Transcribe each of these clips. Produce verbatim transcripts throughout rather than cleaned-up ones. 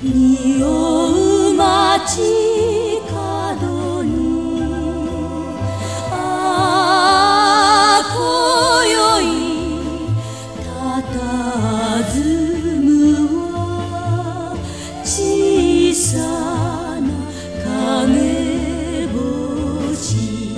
匂う街角にああ今宵たたずむは小さな影星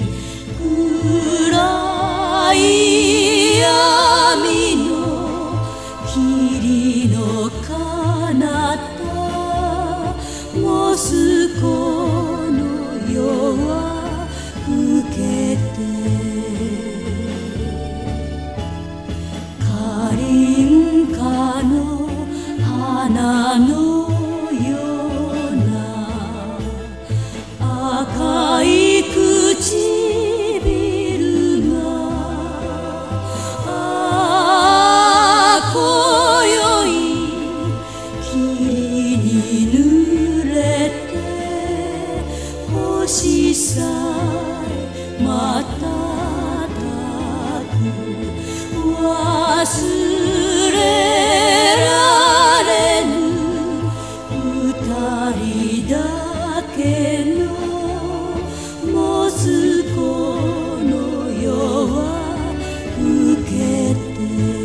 暗い闇の霧の彼方モスコの夜は更けてカリンカの花のような赤い唇がああ今宵霧に濡れて星さえ瞬く忘れられぬ二人だけのモスコの夜は更けて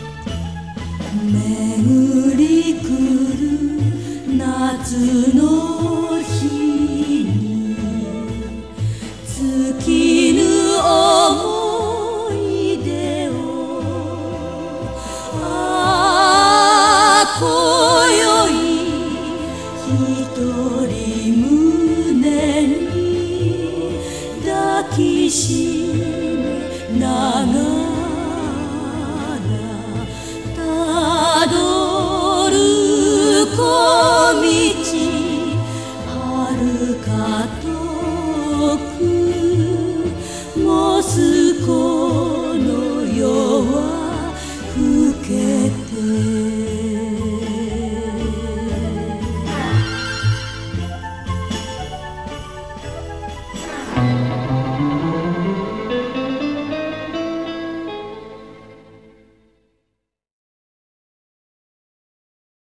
巡り来る夏の